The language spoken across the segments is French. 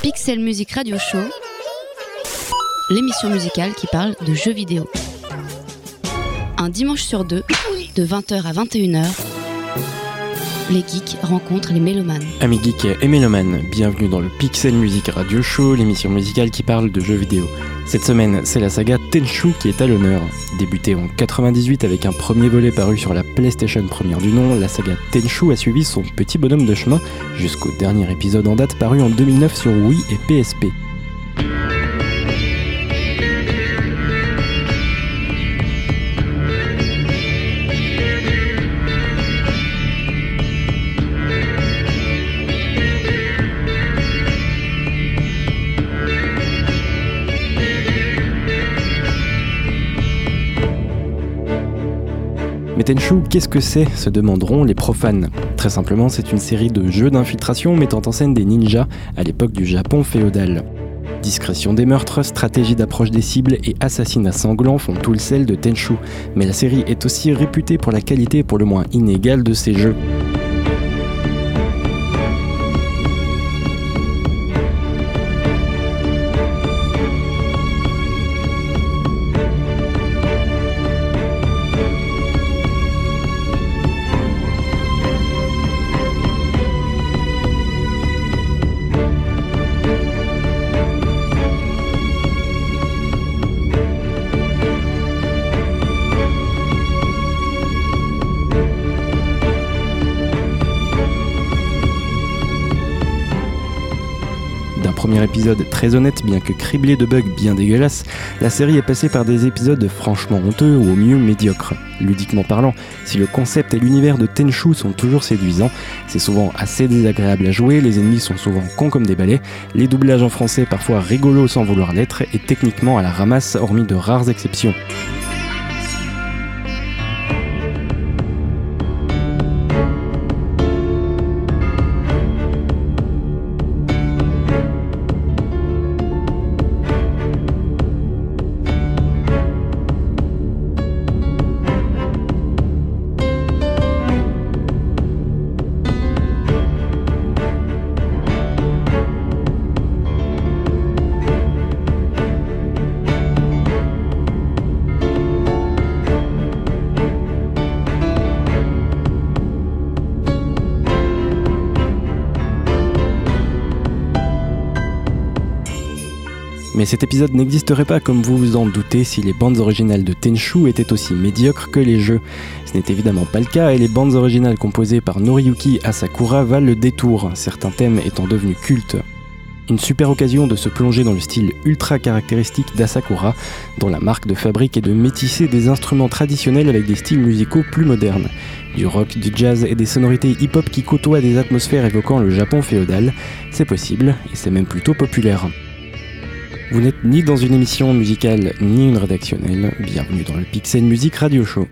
Pixel Music Radio Show, l'émission musicale qui parle de jeux vidéo. Un dimanche sur deux, de 20h à 21h, les geeks rencontrent les mélomanes. Amis geeks et mélomanes, bienvenue dans le Pixel Music Radio Show, l'émission musicale qui parle de jeux vidéo. Cette semaine, c'est la saga Tenchu qui est à l'honneur. Débutée en 98 avec un premier volet paru sur la PlayStation première du nom, la saga Tenchu a suivi son petit bonhomme de chemin jusqu'au dernier épisode en date paru en 2009 sur Wii et PSP. Mais Tenchu, qu'est-ce que c'est ? Se demanderont les profanes. Très simplement, c'est une série de jeux d'infiltration mettant en scène des ninjas à l'époque du Japon féodal. Discrétion des meurtres, stratégie d'approche des cibles et assassinats sanglants font tout le sel de Tenchu. Mais la série est aussi réputée pour la qualité pour le moins inégale de ses jeux. Premier épisode très honnête, bien que criblé de bugs bien dégueulasses, la série est passée par des épisodes franchement honteux ou au mieux médiocres. Ludiquement parlant, si le concept et l'univers de Tenchu sont toujours séduisants, c'est souvent assez désagréable à jouer, les ennemis sont souvent cons comme des balais, les doublages en français parfois rigolos sans vouloir l'être et techniquement à la ramasse hormis de rares exceptions. Mais cet épisode n'existerait pas comme vous vous en doutez si les bandes originales de Tenchu étaient aussi médiocres que les jeux. Ce n'est évidemment pas le cas et les bandes originales composées par Noriyuki Asakura valent le détour, certains thèmes étant devenus cultes. Une super occasion de se plonger dans le style ultra caractéristique d'Asakura, dont la marque de fabrique est de métisser des instruments traditionnels avec des styles musicaux plus modernes. Du rock, du jazz et des sonorités hip-hop qui côtoient des atmosphères évoquant le Japon féodal, c'est possible et c'est même plutôt populaire. Vous n'êtes ni dans une émission musicale ni une rédactionnelle, bienvenue dans le Pixel Music Radio Show.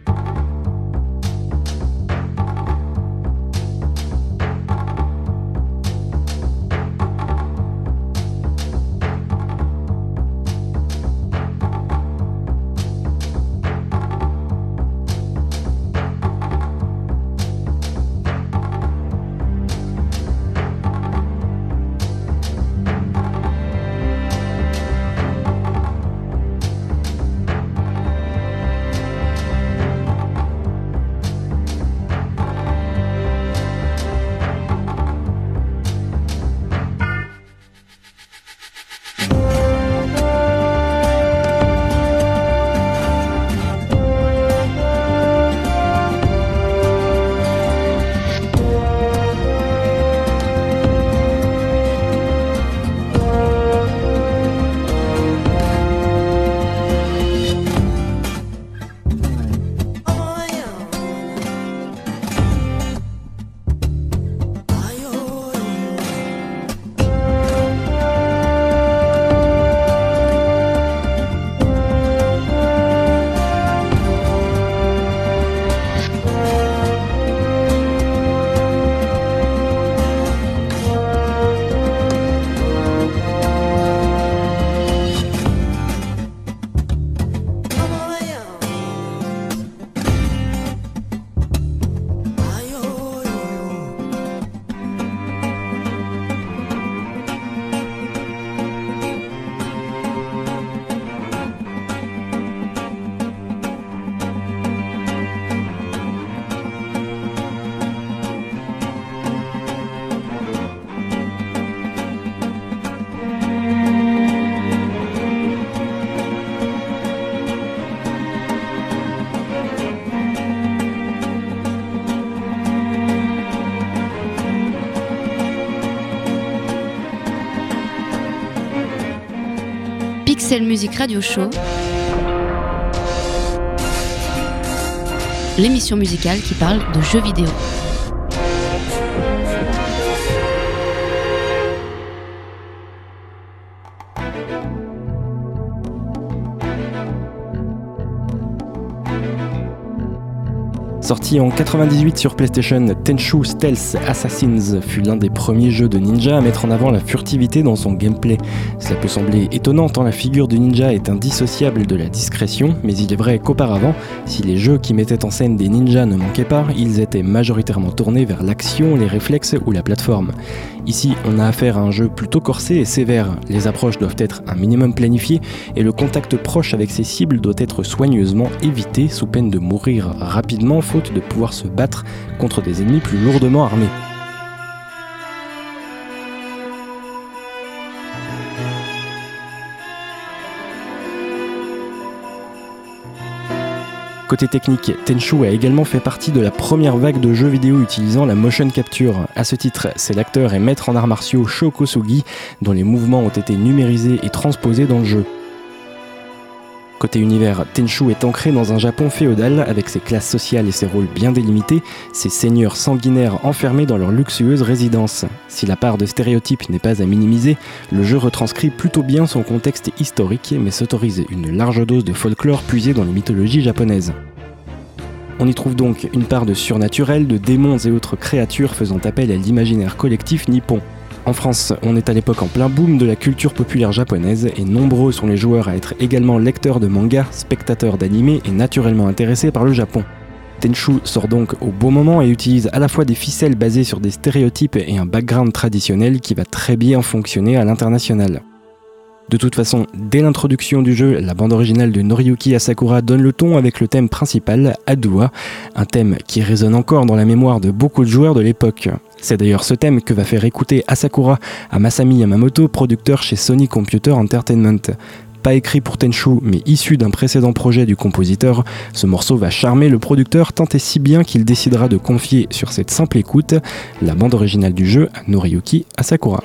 Pixel Music Radio Show, l'émission musicale qui parle de jeux vidéo. Sorti en 98 sur PlayStation, Tenchu Stealth Assassins fut l'un des premiers jeux de ninja à mettre en avant la furtivité dans son gameplay. Cela peut sembler étonnant tant la figure du ninja est indissociable de la discrétion, mais il est vrai qu'auparavant, si les jeux qui mettaient en scène des ninjas ne manquaient pas, ils étaient majoritairement tournés vers l'action, les réflexes ou la plateforme. Ici, on a affaire à un jeu plutôt corsé et sévère. Les approches doivent être un minimum planifiées et le contact proche avec ses cibles doit être soigneusement évité sous peine de mourir rapidement faute de pouvoir se battre contre des ennemis plus lourdement armés. Côté technique, Tenchu a également fait partie de la première vague de jeux vidéo utilisant la motion capture. À ce titre, c'est l'acteur et maître en arts martiaux Sho Kosugi dont les mouvements ont été numérisés et transposés dans le jeu. Côté univers, Tenchu est ancré dans un Japon féodal avec ses classes sociales et ses rôles bien délimités, ses seigneurs sanguinaires enfermés dans leur luxueuse résidence. Si la part de stéréotypes n'est pas à minimiser, le jeu retranscrit plutôt bien son contexte historique mais s'autorise une large dose de folklore puisé dans les mythologies japonaises. On y trouve donc une part de surnaturel, de démons et autres créatures faisant appel à l'imaginaire collectif nippon. En France, on est à l'époque en plein boom de la culture populaire japonaise et nombreux sont les joueurs à être également lecteurs de manga, spectateurs d'anime et naturellement intéressés par le Japon. Tenchu sort donc au bon moment et utilise à la fois des ficelles basées sur des stéréotypes et un background traditionnel qui va très bien fonctionner à l'international. De toute façon, dès l'introduction du jeu, la bande originale de Noriyuki Asakura donne le ton avec le thème principal, Adua, un thème qui résonne encore dans la mémoire de beaucoup de joueurs de l'époque. C'est d'ailleurs ce thème que va faire écouter Asakura à Masami Yamamoto, producteur chez Sony Computer Entertainment. Pas écrit pour Tenchu, mais issu d'un précédent projet du compositeur, ce morceau va charmer le producteur tant et si bien qu'il décidera de confier sur cette simple écoute la bande originale du jeu à Noriyuki Asakura.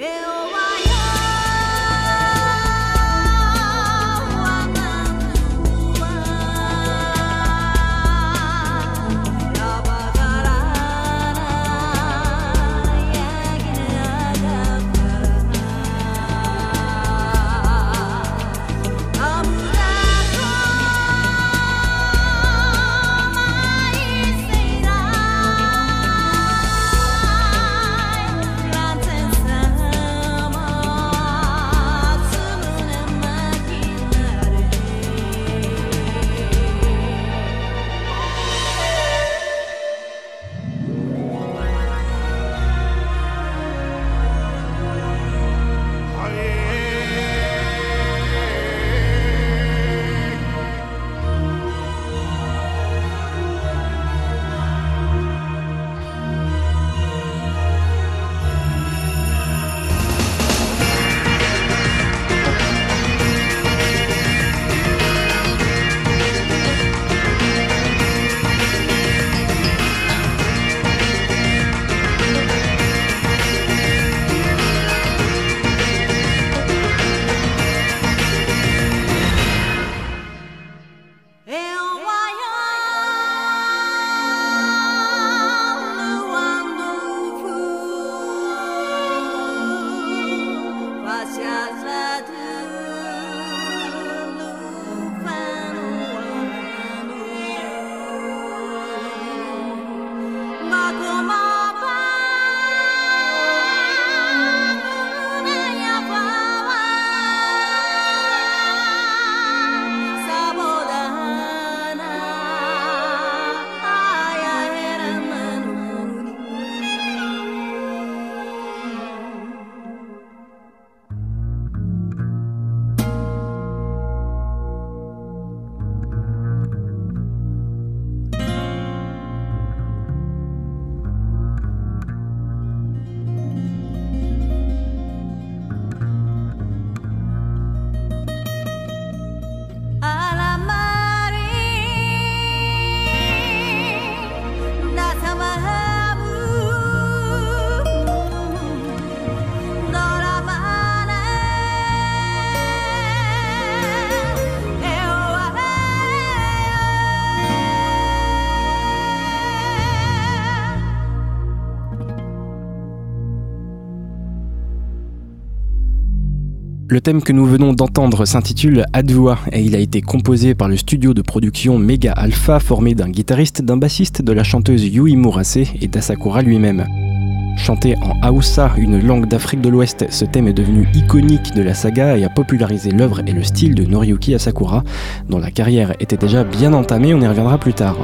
Le thème que nous venons d'entendre s'intitule Advoa et il a été composé par le studio de production Mega Alpha formé d'un guitariste, d'un bassiste, de la chanteuse Yui Murase et d'Asakura lui-même. Chanté en Hausa, une langue d'Afrique de l'Ouest, ce thème est devenu iconique de la saga et a popularisé l'œuvre et le style de Noriyuki Asakura, dont la carrière était déjà bien entamée, on y reviendra plus tard.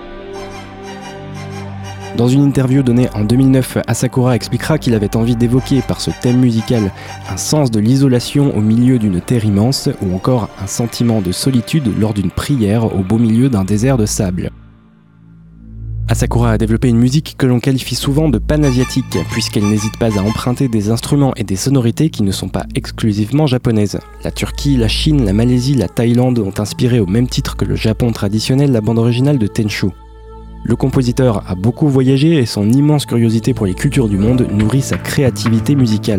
Dans une interview donnée en 2009, Asakura expliquera qu'il avait envie d'évoquer par ce thème musical un sens de l'isolation au milieu d'une terre immense ou encore un sentiment de solitude lors d'une prière au beau milieu d'un désert de sable. Asakura a développé une musique que l'on qualifie souvent de panasiatique, puisqu'elle n'hésite pas à emprunter des instruments et des sonorités qui ne sont pas exclusivement japonaises. La Turquie, la Chine, la Malaisie, la Thaïlande ont inspiré au même titre que le Japon traditionnel la bande originale de Tenchu. Le compositeur a beaucoup voyagé et son immense curiosité pour les cultures du monde nourrit sa créativité musicale.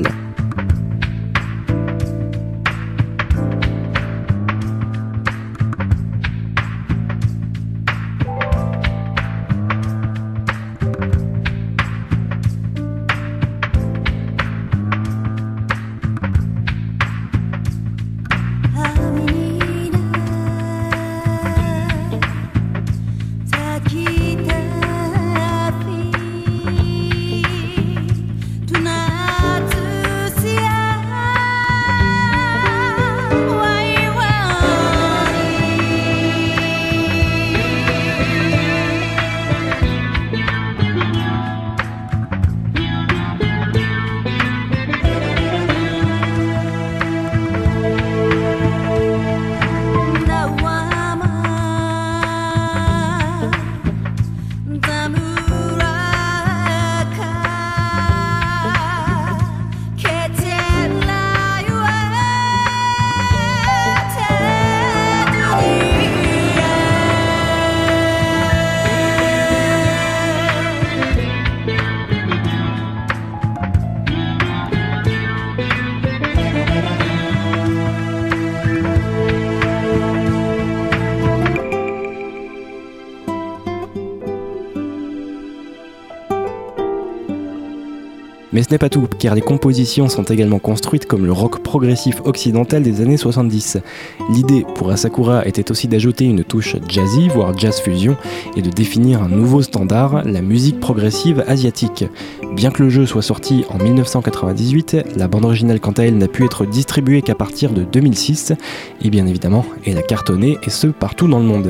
Mais ce n'est pas tout, car les compositions sont également construites comme le rock progressif occidental des années 70. L'idée pour Asakura était aussi d'ajouter une touche jazzy, voire jazz fusion, et de définir un nouveau standard, la musique progressive asiatique. Bien que le jeu soit sorti en 1998, la bande originale quant à elle n'a pu être distribuée qu'à partir de 2006, et bien évidemment, elle a cartonné, et ce partout dans le monde.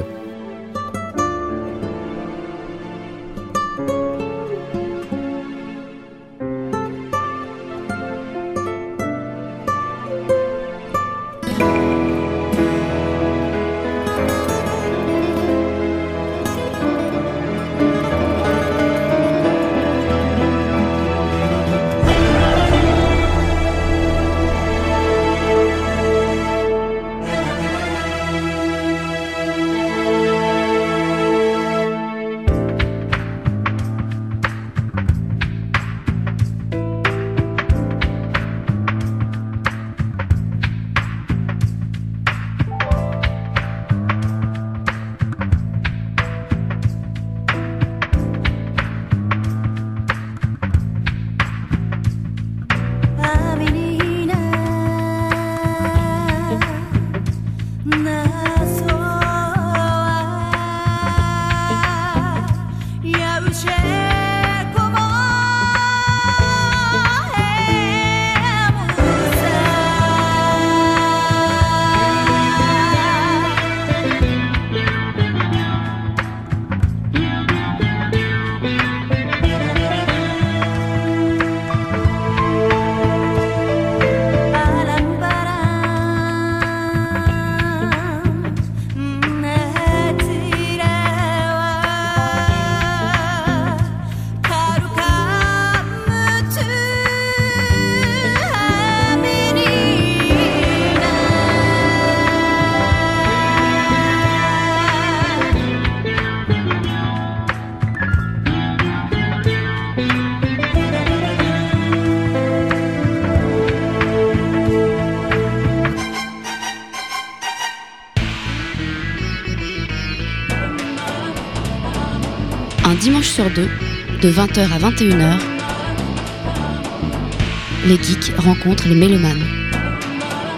Un dimanche sur deux, de 20h à 21h, les geeks rencontrent les mélomanes.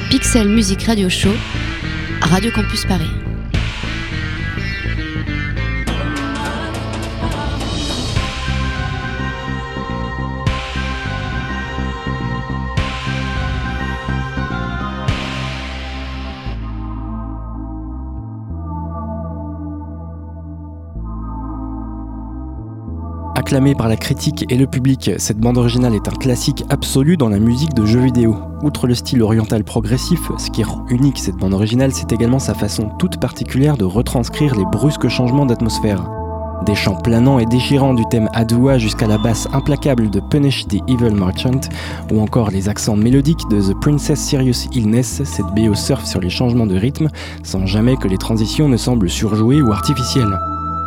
Pixel Music Radio Show, Radio Campus Paris. Acclamée par la critique et le public, cette bande originale est un classique absolu dans la musique de jeux vidéo. Outre le style oriental progressif, ce qui rend unique cette bande originale, c'est également sa façon toute particulière de retranscrire les brusques changements d'atmosphère. Des chants planants et déchirants du thème Adua jusqu'à la basse implacable de Punish the Evil Merchant, ou encore les accents mélodiques de The Princess Serious Illness, cette BO surfe sur les changements de rythme, sans jamais que les transitions ne semblent surjouées ou artificielles.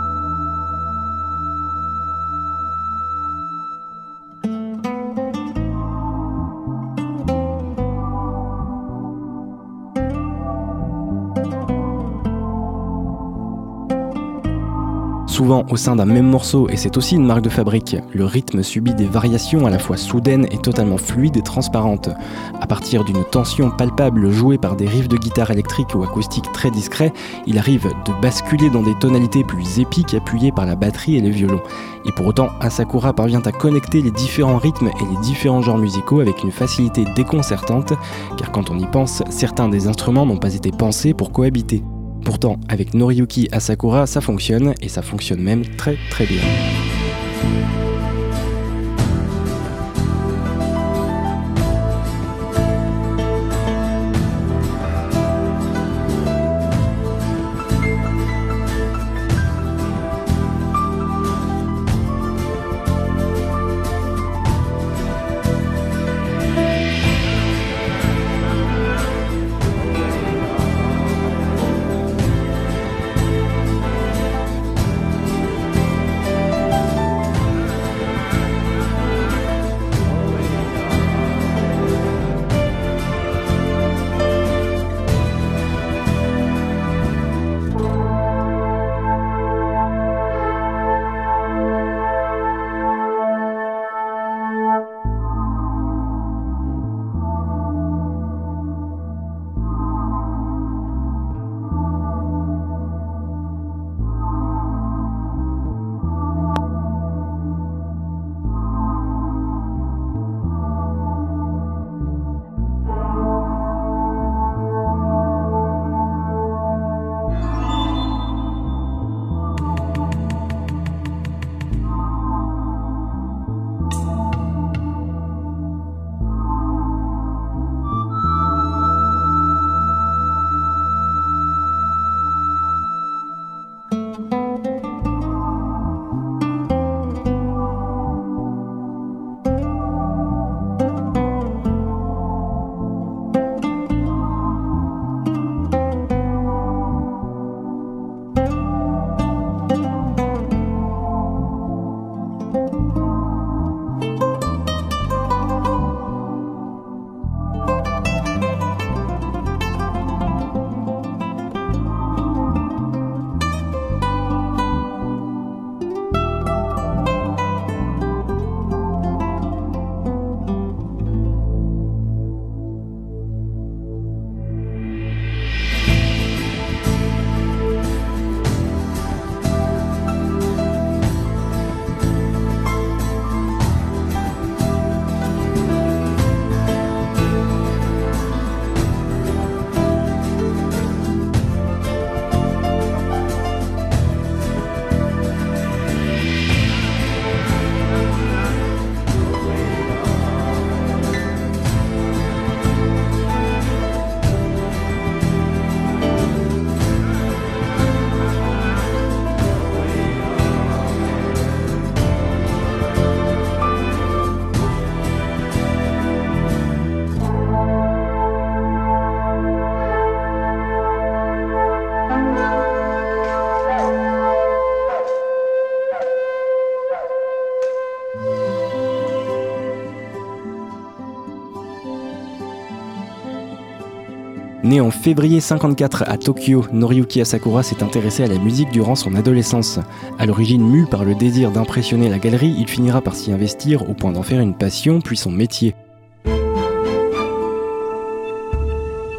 Souvent au sein d'un même morceau, et c'est aussi une marque de fabrique, le rythme subit des variations à la fois soudaines et totalement fluides et transparentes. À partir d'une tension palpable jouée par des riffs de guitare électrique ou acoustique très discrets, il arrive de basculer dans des tonalités plus épiques appuyées par la batterie et les violons. Et pour autant, Asakura parvient à connecter les différents rythmes et les différents genres musicaux avec une facilité déconcertante, car quand on y pense, certains des instruments n'ont pas été pensés pour cohabiter. Pourtant, avec Noriyuki Asakura, ça fonctionne, et ça fonctionne même très très bien. Né en février 1954 à Tokyo, Noriyuki Asakura s'est intéressé à la musique durant son adolescence. À l'origine mu par le désir d'impressionner la galerie, il finira par s'y investir au point d'en faire une passion puis son métier.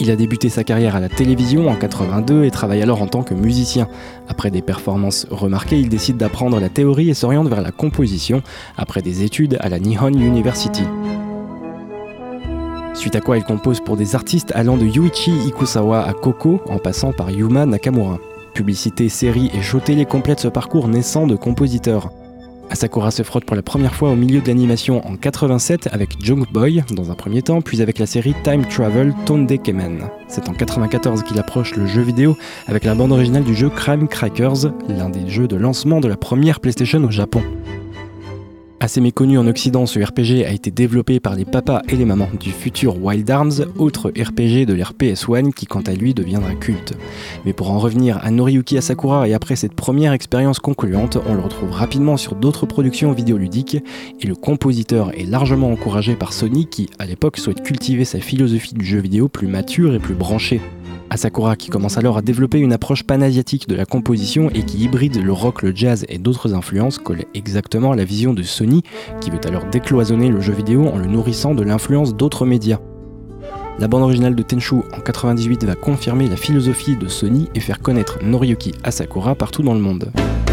Il a débuté sa carrière à la télévision en 82 et travaille alors en tant que musicien. Après des performances remarquées, il décide d'apprendre la théorie et s'oriente vers la composition après des études à la Nihon University. Suite à quoi il compose pour des artistes allant de Yuichi Ikusawa à Koko en passant par Yuma Nakamura. Publicité, séries et shows télé complètent ce parcours naissant de compositeur. Asakura se frotte pour la première fois au milieu de l'animation en 87 avec Junk Boy dans un premier temps, puis avec la série Time Travel Tondekemen. C'est en 94 qu'il approche le jeu vidéo avec la bande originale du jeu Crime Crackers, l'un des jeux de lancement de la première PlayStation au Japon. Assez méconnu en Occident, ce RPG a été développé par les papas et les mamans du futur Wild Arms, autre RPG de l'ère PS1 qui quant à lui deviendra culte. Mais pour en revenir à Noriyuki Asakura et après cette première expérience concluante, on le retrouve rapidement sur d'autres productions vidéoludiques et le compositeur est largement encouragé par Sony qui, à l'époque, souhaite cultiver sa philosophie du jeu vidéo plus mature et plus branchée. Asakura qui commence alors à développer une approche panasiatique de la composition et qui hybride le rock, le jazz et d'autres influences colle exactement à la vision de Sony qui veut alors décloisonner le jeu vidéo en le nourrissant de l'influence d'autres médias. La bande originale de Tenchu en 98 va confirmer la philosophie de Sony et faire connaître Noriyuki Asakura partout dans le monde.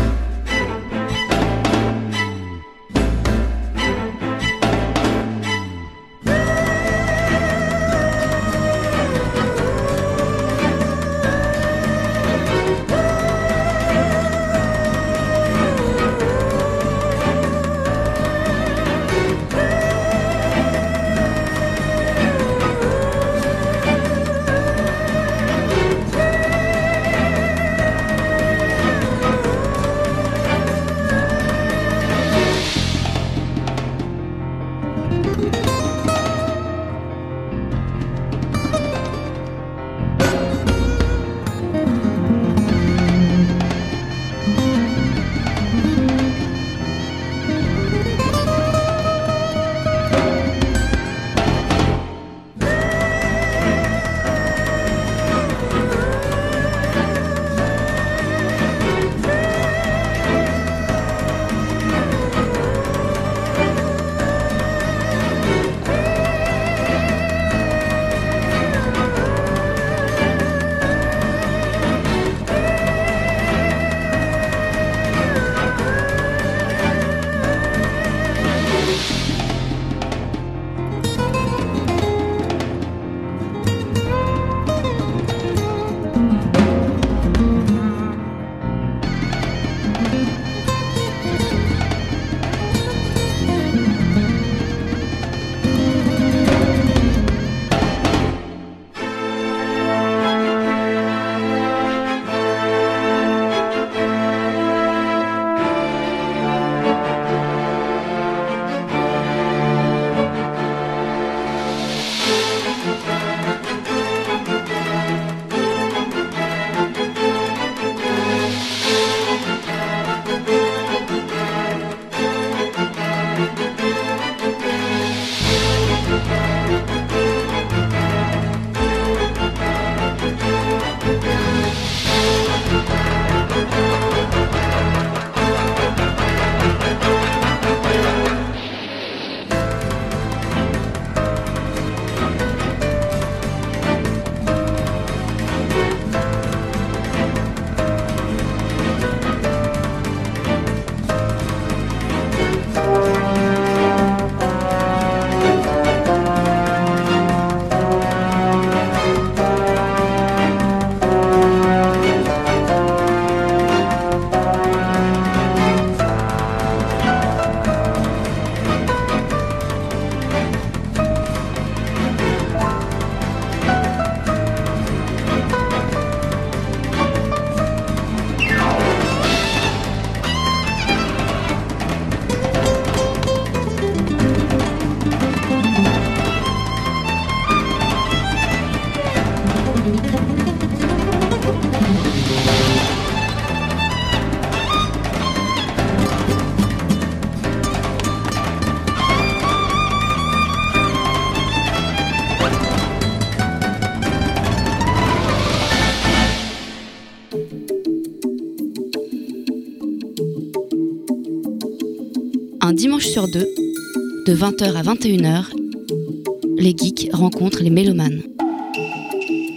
Un dimanche sur deux, de 20h à 21h, les geeks rencontrent les mélomanes.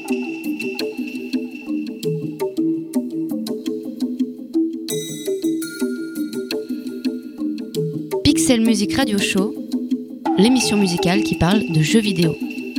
Pixel Music Radio Show, l'émission musicale qui parle de jeux vidéo.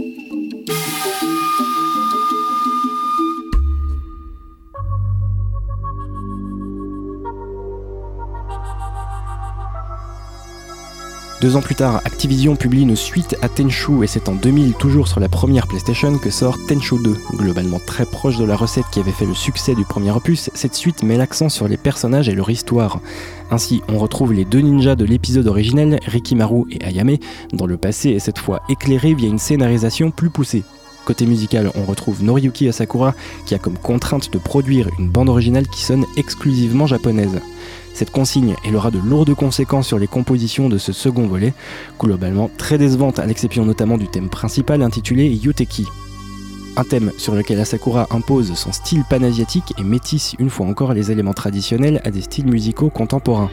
Deux ans plus tard, Activision publie une suite à Tenchu et c'est en 2000, toujours sur la première PlayStation, que sort Tenchu 2. Globalement très proche de la recette qui avait fait le succès du premier opus, cette suite met l'accent sur les personnages et leur histoire. Ainsi, on retrouve les deux ninjas de l'épisode originel, Rikimaru et Ayame, dont le passé est cette fois éclairé via une scénarisation plus poussée. Côté musical, on retrouve Noriyuki Asakura qui a comme contrainte de produire une bande originale qui sonne exclusivement japonaise. Cette consigne, elle aura de lourdes conséquences sur les compositions de ce second volet, globalement très décevante à l'exception notamment du thème principal intitulé Yuteki. Un thème sur lequel Asakura impose son style panasiatique et métisse une fois encore les éléments traditionnels à des styles musicaux contemporains.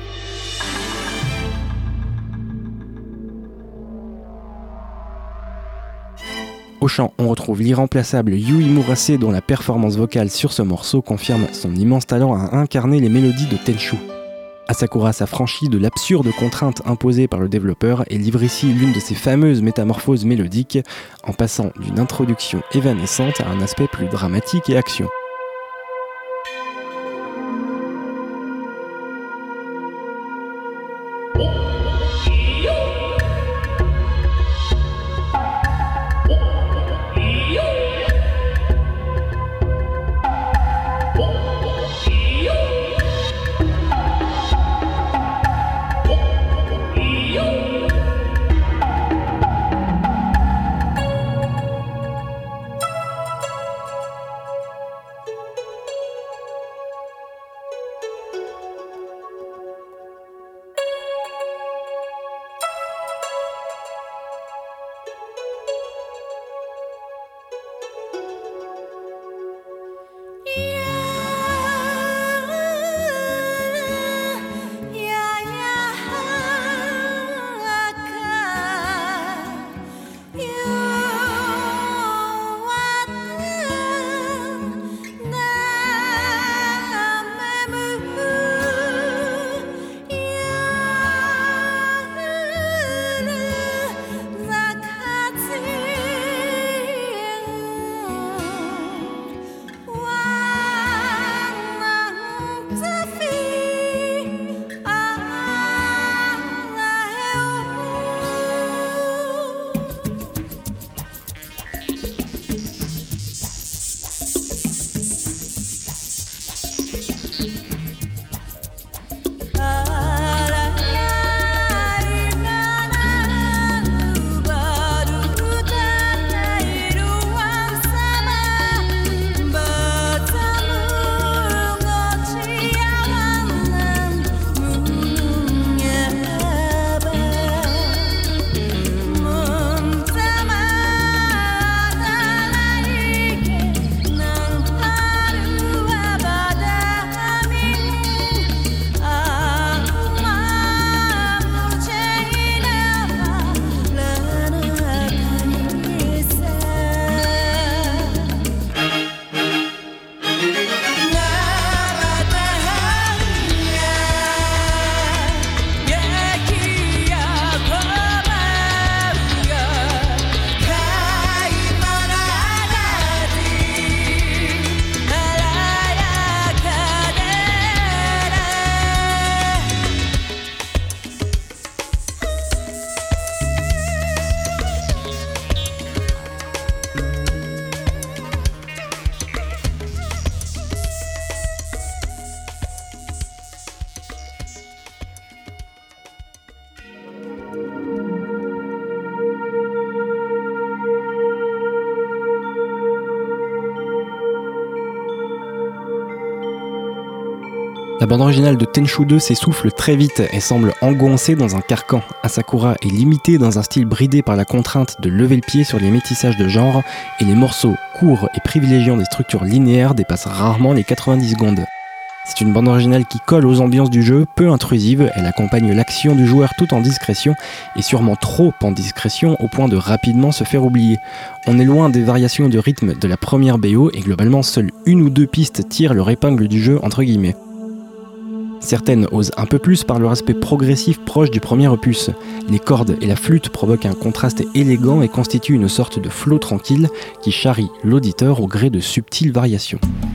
Au chant, on retrouve l'irremplaçable Yui Murase dont la performance vocale sur ce morceau confirme son immense talent à incarner les mélodies de Tenchu. Asakura s'affranchit de l'absurde contrainte imposée par le développeur et livre ici l'une de ses fameuses métamorphoses mélodiques en passant d'une introduction évanescente à un aspect plus dramatique et action. La bande originale de Tenchu 2 s'essouffle très vite et semble engoncée dans un carcan. Asakura est limité dans un style bridé par la contrainte de lever le pied sur les métissages de genre et les morceaux courts et privilégiant des structures linéaires dépassent rarement les 90 secondes. C'est une bande originale qui colle aux ambiances du jeu, peu intrusive, elle accompagne l'action du joueur tout en discrétion et sûrement trop en discrétion au point de rapidement se faire oublier. On est loin des variations de rythme de la première BO et globalement seule une ou deux pistes tirent leur épingle du jeu entre guillemets. Certaines osent un peu plus par leur aspect progressif proche du premier opus. Les cordes et la flûte provoquent un contraste élégant et constituent une sorte de flot tranquille qui charrie l'auditeur au gré de subtiles variations.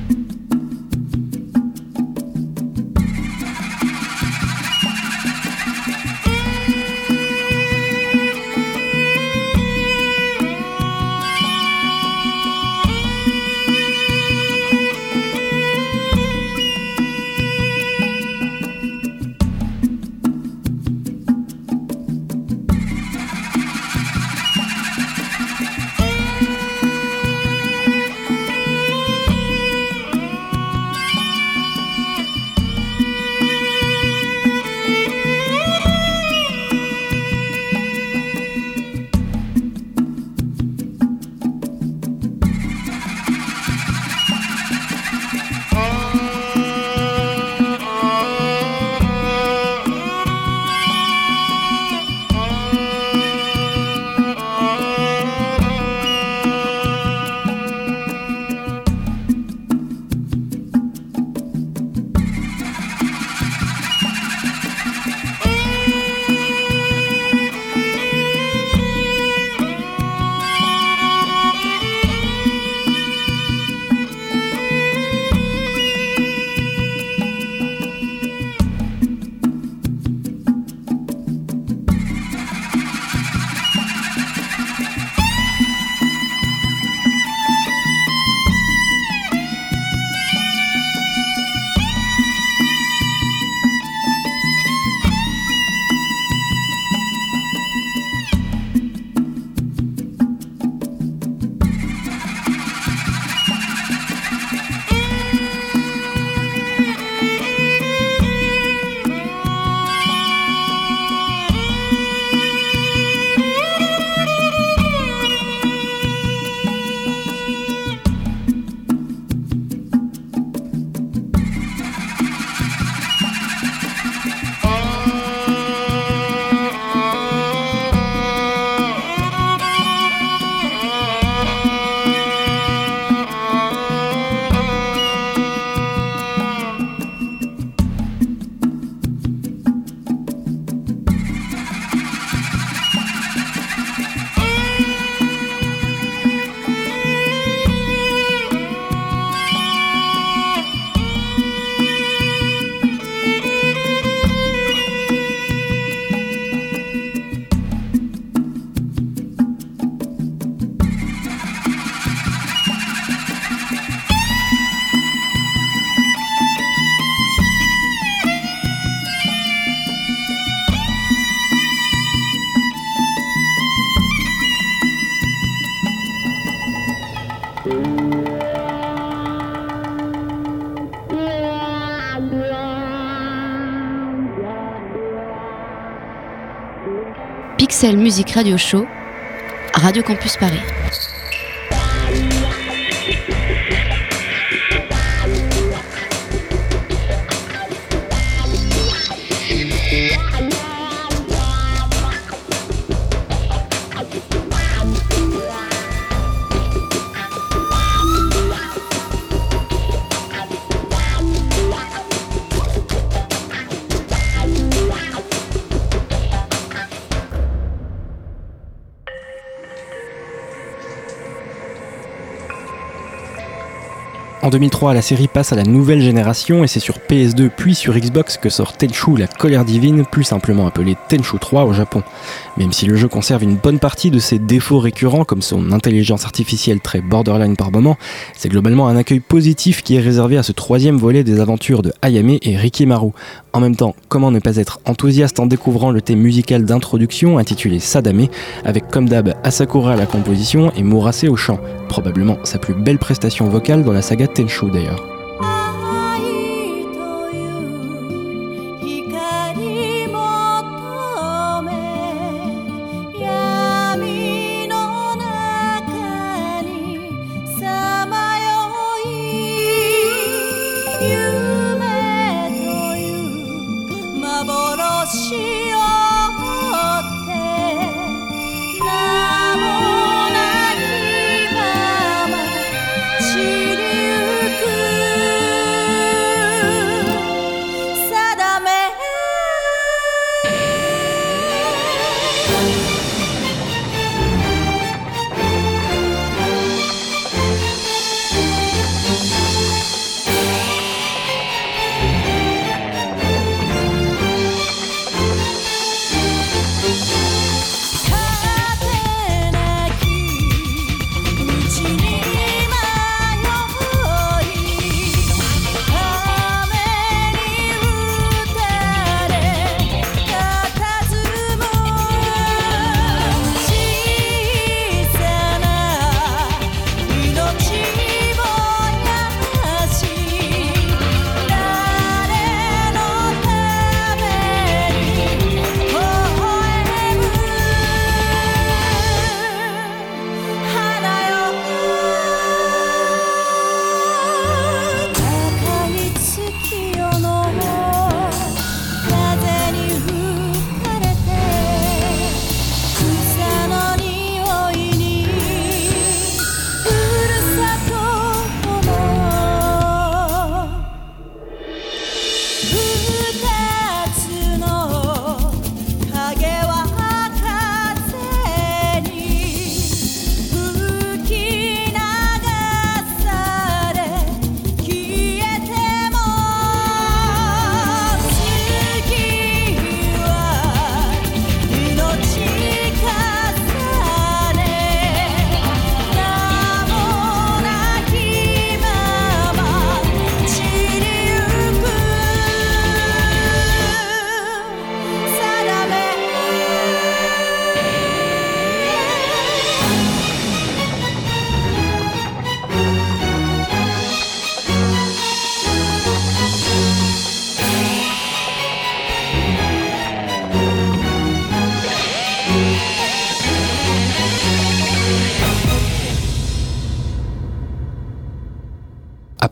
Pixel Music Radio Show, Radio Campus Paris. En 2003, la série passe à la nouvelle génération et c'est sur PS2 puis sur Xbox que sort Tenchu la colère divine, plus simplement appelé Tenchu 3 au Japon. Même si le jeu conserve une bonne partie de ses défauts récurrents comme son intelligence artificielle très borderline par moment, c'est globalement un accueil positif qui est réservé à ce troisième volet des aventures de Hayame et Rikimaru. En même temps, comment ne pas être enthousiaste en découvrant le thème musical d'introduction intitulé Sadame, avec comme d'hab Asakura à la composition et Murase au chant, probablement sa plus belle prestation vocale dans la saga Tenchu d'ailleurs.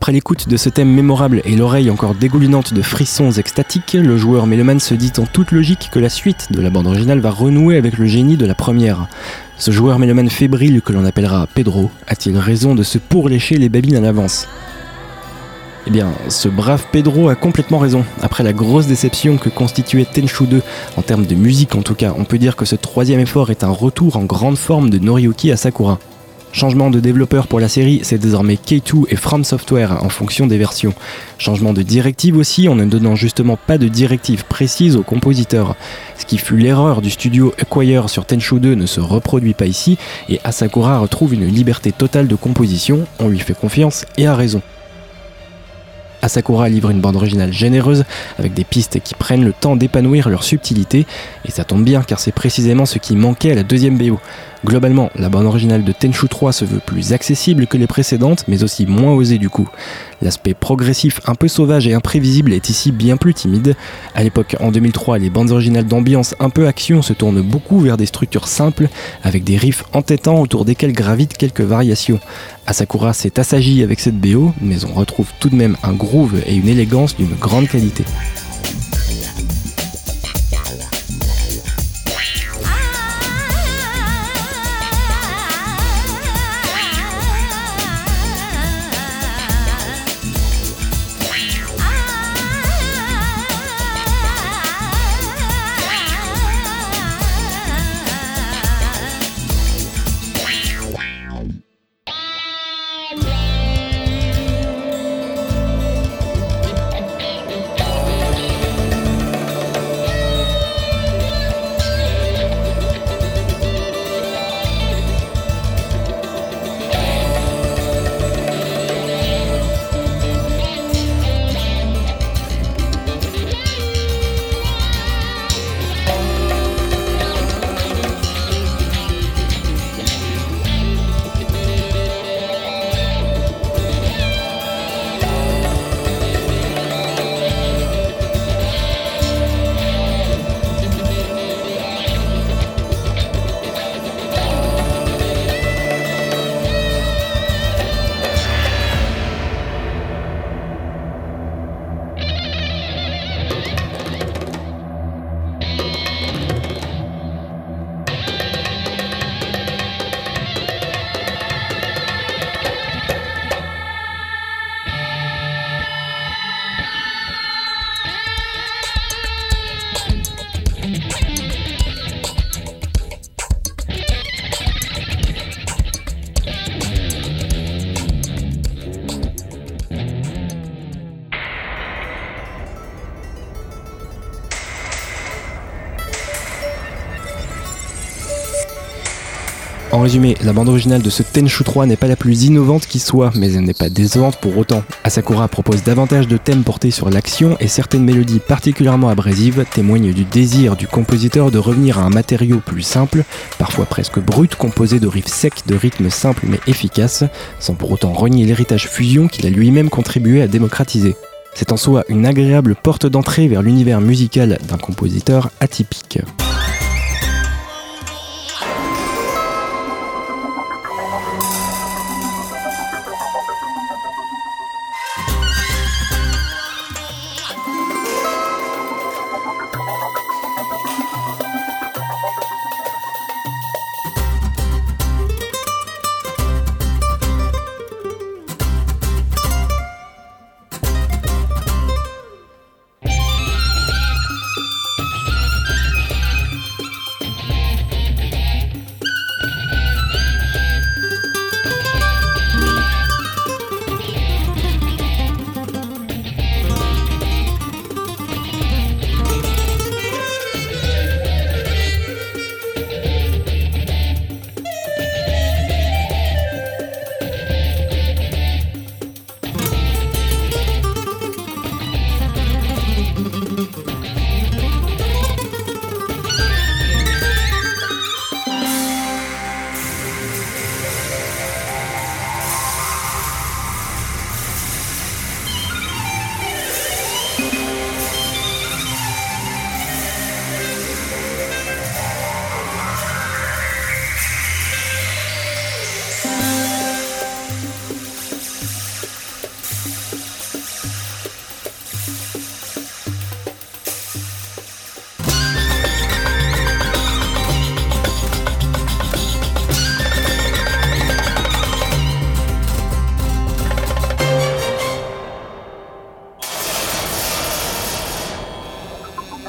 Après l'écoute de ce thème mémorable et l'oreille encore dégoulinante de frissons extatiques, le joueur mélomane se dit en toute logique que la suite de la bande originale va renouer avec le génie de la première. Ce joueur mélomane fébrile que l'on appellera Pedro a-t-il raison de se pourlécher les babines à l'avance ? Eh bien, ce brave Pedro a complètement raison. Après la grosse déception que constituait Tenchu 2, en termes de musique en tout cas, on peut dire que ce troisième effort est un retour en grande forme de Noriyuki Asakura. Changement de développeur pour la série, c'est désormais K2 et From Software en fonction des versions. Changement de directive aussi, en ne donnant justement pas de directive précise aux compositeurs. Ce qui fut l'erreur du studio Acquire sur Tenchu 2 ne se reproduit pas ici, et Asakura retrouve une liberté totale de composition, on lui fait confiance et a raison. Asakura livre une bande originale généreuse, avec des pistes qui prennent le temps d'épanouir leur subtilité, et ça tombe bien car c'est précisément ce qui manquait à la deuxième BO. Globalement, la bande originale de Tenchu 3 se veut plus accessible que les précédentes, mais aussi moins osée du coup. L'aspect progressif un peu sauvage et imprévisible est ici bien plus timide. À l'époque, en 2003, les bandes originales d'ambiance un peu action se tournent beaucoup vers des structures simples, avec des riffs entêtants autour desquels gravitent quelques variations. Asakura s'est assagi avec cette BO, mais on retrouve tout de même un groove et une élégance d'une grande qualité. En résumé, la bande originale de ce Tenchu 3 n'est pas la plus innovante qui soit, mais elle n'est pas décevante pour autant. Asakura propose davantage de thèmes portés sur l'action et certaines mélodies particulièrement abrasives témoignent du désir du compositeur de revenir à un matériau plus simple, parfois presque brut, composé de riffs secs, de rythmes simples mais efficaces, sans pour autant renier l'héritage fusion qu'il a lui-même contribué à démocratiser. C'est en soi une agréable porte d'entrée vers l'univers musical d'un compositeur atypique.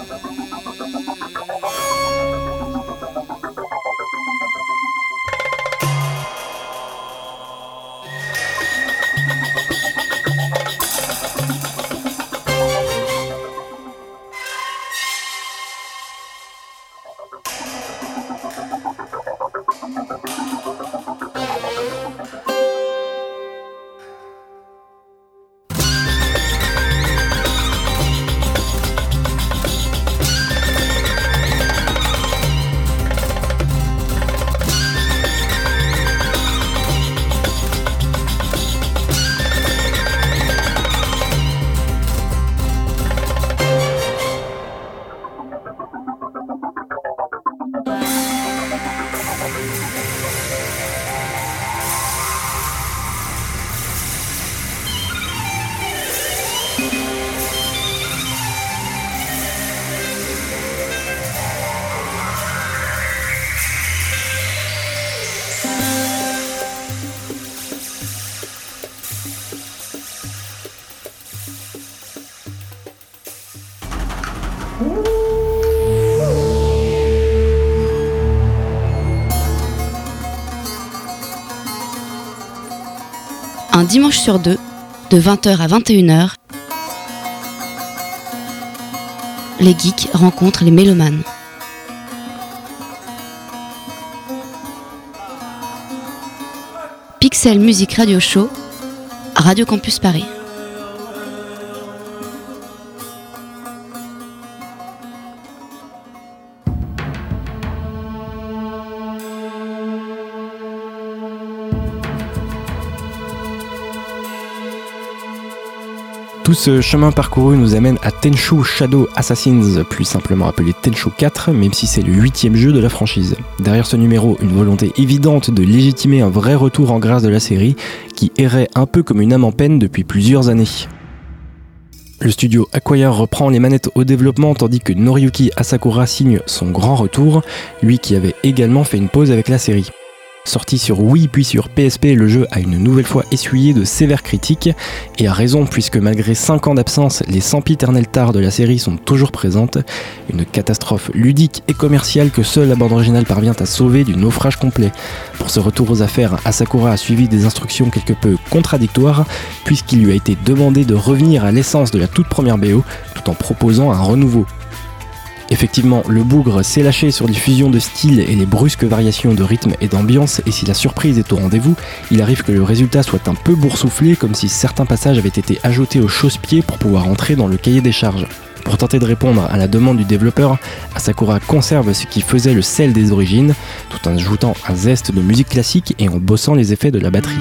Un dimanche sur deux, de 20h à 21h, les geeks rencontrent les mélomanes. Pixel Music Radio Show, Radio Campus Paris. Tout ce chemin parcouru nous amène à Tenchu Shadow Assassins, plus simplement appelé Tenchu 4, même si c'est le 8e jeu de la franchise. Derrière ce numéro, une volonté évidente de légitimer un vrai retour en grâce de la série, qui errait un peu comme une âme en peine depuis plusieurs années. Le studio Acquire reprend les manettes au développement tandis que Noriyuki Asakura signe son grand retour, lui qui avait également fait une pause avec la série. Sorti sur Wii puis sur PSP, le jeu a une nouvelle fois essuyé de sévères critiques, et a raison puisque malgré 5 ans d'absence, les sempiternelles tares de la série sont toujours présentes, une catastrophe ludique et commerciale que seule la bande originale parvient à sauver du naufrage complet. Pour ce retour aux affaires, Asakura a suivi des instructions quelque peu contradictoires, puisqu'il lui a été demandé de revenir à l'essence de la toute première BO, tout en proposant un renouveau. Effectivement, le bougre s'est lâché sur les fusions de style et les brusques variations de rythme et d'ambiance, et si la surprise est au rendez-vous, il arrive que le résultat soit un peu boursouflé, comme si certains passages avaient été ajoutés au chausse-pied pour pouvoir entrer dans le cahier des charges. Pour tenter de répondre à la demande du développeur, Asakura conserve ce qui faisait le sel des origines, tout en ajoutant un zeste de musique classique et en bossant les effets de la batterie.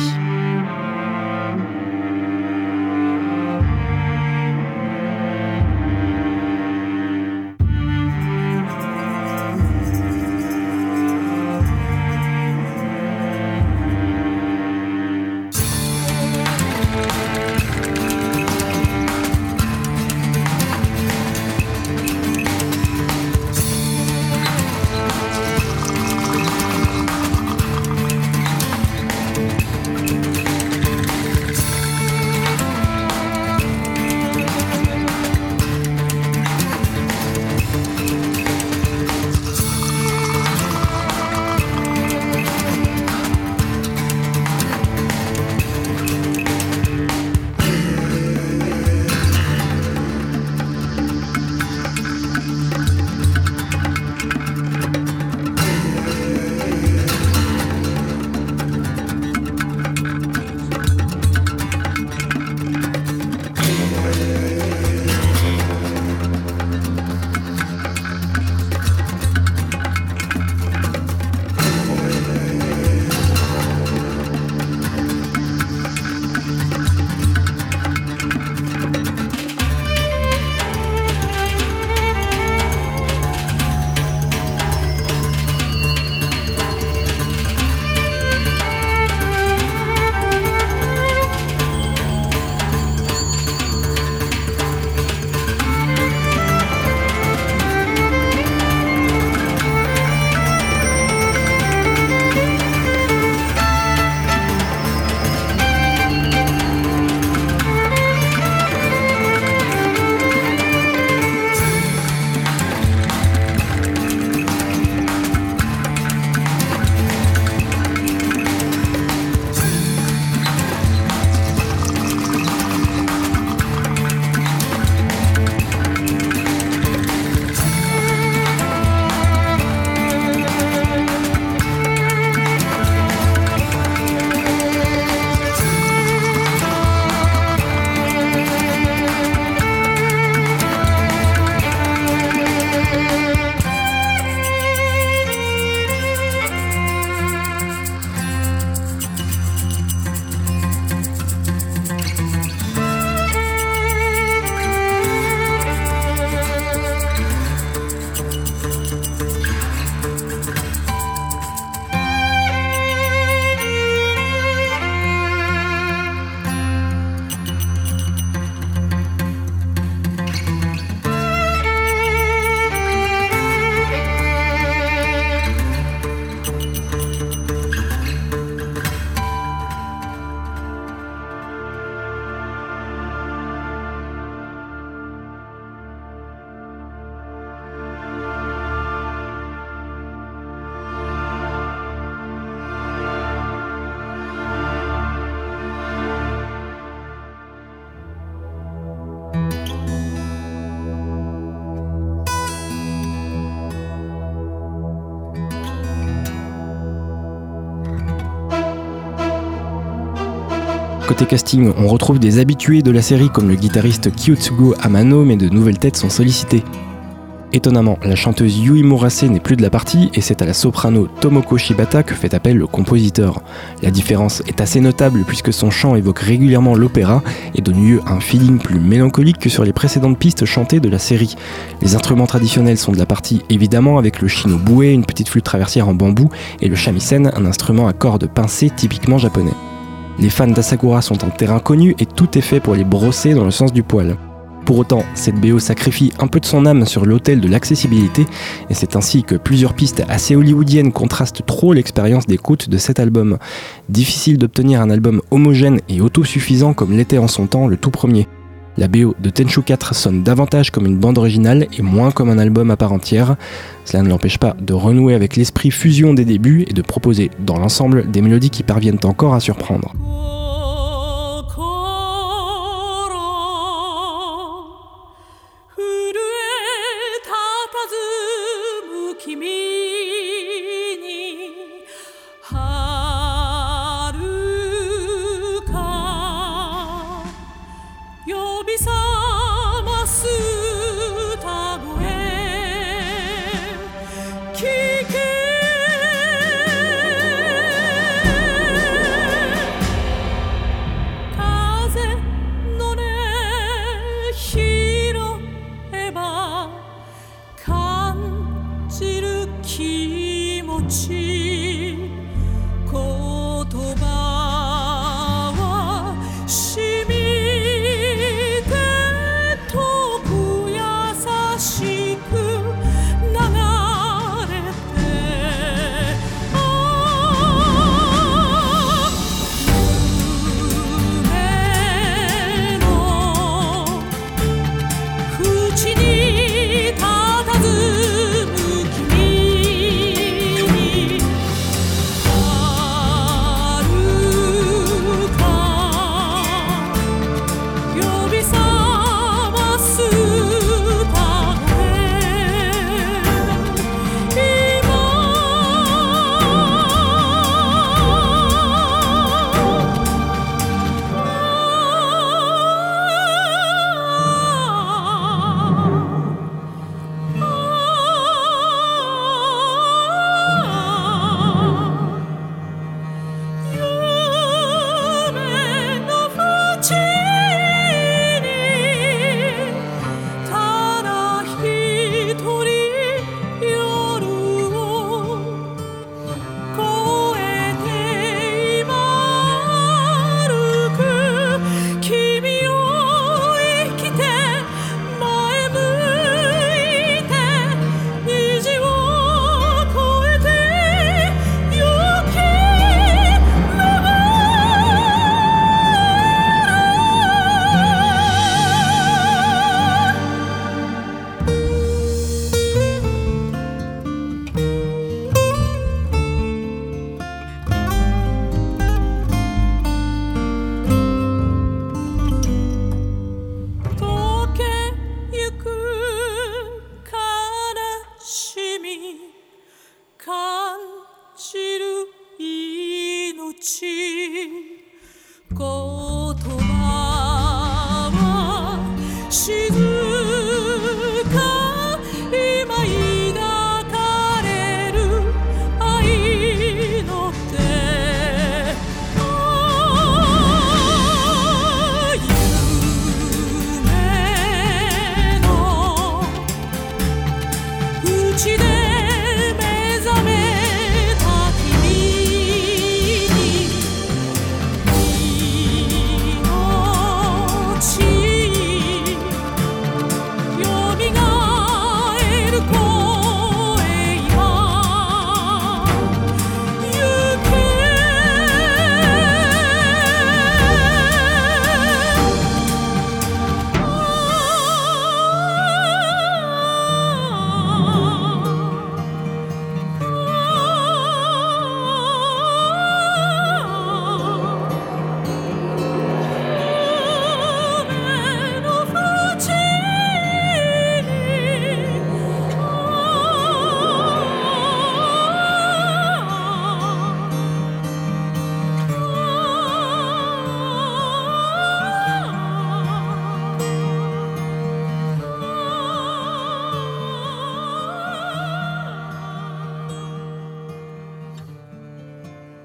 Côté casting, on retrouve des habitués de la série comme le guitariste Kyotsugo Amano, mais de nouvelles têtes sont sollicitées. Étonnamment, la chanteuse Yui Murase n'est plus de la partie et c'est à la soprano Tomoko Shibata que fait appel le compositeur. La différence est assez notable puisque son chant évoque régulièrement l'opéra et donne lieu à un feeling plus mélancolique que sur les précédentes pistes chantées de la série. Les instruments traditionnels sont de la partie évidemment avec le shinobue, une petite flûte traversière en bambou, et le shamisen, un instrument à cordes pincées typiquement japonais. Les fans d'Asakura sont en terrain connu et tout est fait pour les brosser dans le sens du poil. Pour autant, cette BO sacrifie un peu de son âme sur l'autel de l'accessibilité, et c'est ainsi que plusieurs pistes assez hollywoodiennes contrastent trop l'expérience d'écoute de cet album. Difficile d'obtenir un album homogène et autosuffisant comme l'était en son temps le tout premier. La BO de Tenchu 4 sonne davantage comme une bande originale et moins comme un album à part entière. Cela ne l'empêche pas de renouer avec l'esprit fusion des débuts et de proposer, dans l'ensemble, des mélodies qui parviennent encore à surprendre.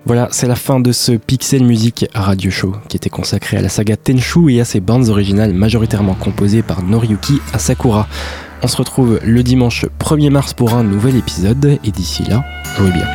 Voilà, c'est la fin de ce Pixel Music Radio Show qui était consacré à la saga Tenchu et à ses bandes originales majoritairement composées par Noriyuki Asakura. On se retrouve le dimanche 1er mars pour un nouvel épisode et d'ici là, jouez bien.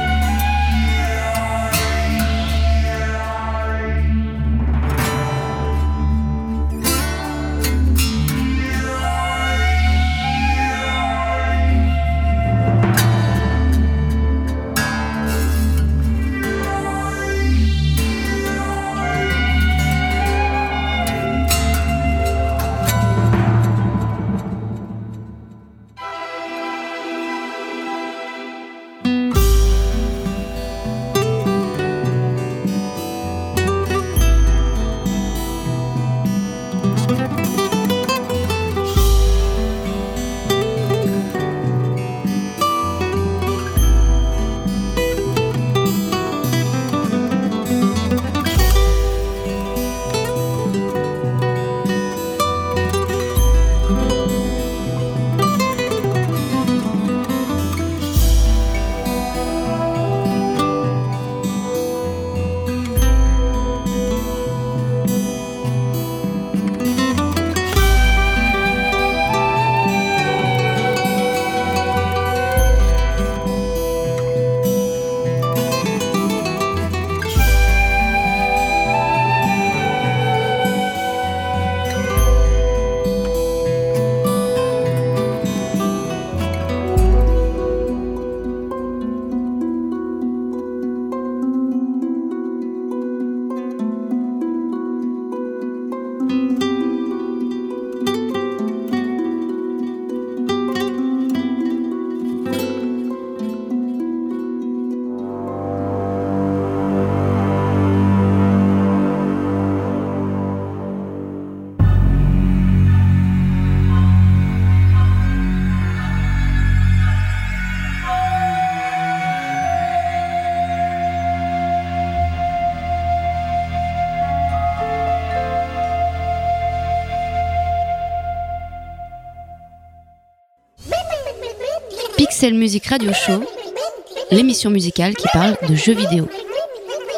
Pixel Music Radio Show, l'émission musicale qui parle de jeux vidéo.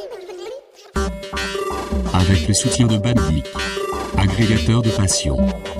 Avec le soutien de Bandic, agrégateur de passion.